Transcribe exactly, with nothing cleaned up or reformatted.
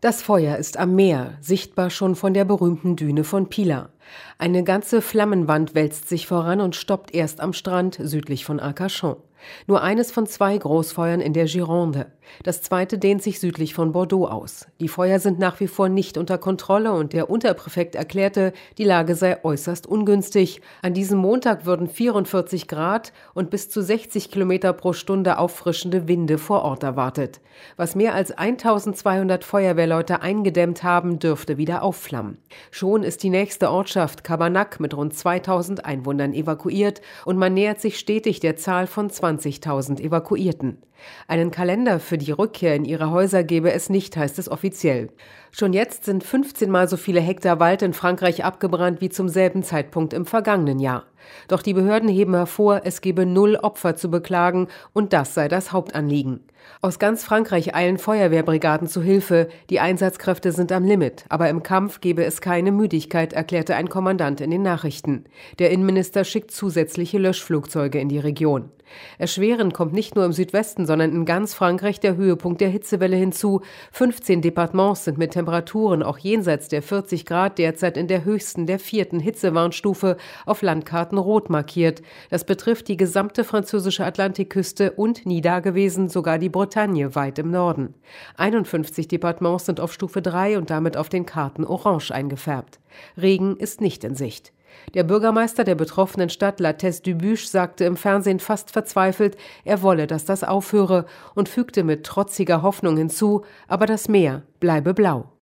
Das Feuer ist am Meer, sichtbar schon von der berühmten Düne von Pila. Eine ganze Flammenwand wälzt sich voran und stoppt erst am Strand südlich von Arcachon. Nur eines von zwei Großfeuern in der Gironde. Das zweite dehnt sich südlich von Bordeaux aus. Die Feuer sind nach wie vor nicht unter Kontrolle und der Unterpräfekt erklärte, die Lage sei äußerst ungünstig. An diesem Montag würden vierundvierzig Grad und bis zu sechzig Kilometer pro Stunde auffrischende Winde vor Ort erwartet. Was mehr als eintausendzweihundert Feuerwehrleute eingedämmt haben, dürfte wieder aufflammen. Schon ist die nächste Ortschaft Cabanag mit rund zweitausend Einwohnern evakuiert und man nähert sich stetig der Zahl von zwanzigtausend Evakuierten. Einen Kalender für die Rückkehr in ihre Häuser gebe es nicht, heißt es offiziell. Schon jetzt sind fünfzehn Mal so viele Hektar Wald in Frankreich abgebrannt wie zum selben Zeitpunkt im vergangenen Jahr. Doch die Behörden heben hervor, es gebe null Opfer zu beklagen und das sei das Hauptanliegen. Aus ganz Frankreich eilen Feuerwehrbrigaden zu Hilfe, die Einsatzkräfte sind am Limit, aber im Kampf gebe es keine Müdigkeit, erklärte ein Kommandant in den Nachrichten. Der Innenminister schickt zusätzliche Löschflugzeuge in die Region. Erschwerend kommt nicht nur im Südwesten, sondern in ganz Frankreich der Höhepunkt der Hitzewelle hinzu. fünfzehn Departements sind mit Temperaturen auch jenseits der vierzig Grad derzeit in der höchsten der vierten Hitzewarnstufe auf Landkarten rot markiert. Das betrifft die gesamte französische Atlantikküste und, nie dagewesen, sogar die Bretagne weit im Norden. einundfünfzig Departements sind auf Stufe drei und damit auf den Karten orange eingefärbt. Regen ist nicht in Sicht. Der Bürgermeister der betroffenen Stadt La Teste-du-Buch sagte im Fernsehen fast verzweifelt, er wolle, dass das aufhöre und fügte mit trotziger Hoffnung hinzu, aber das Meer bleibe blau.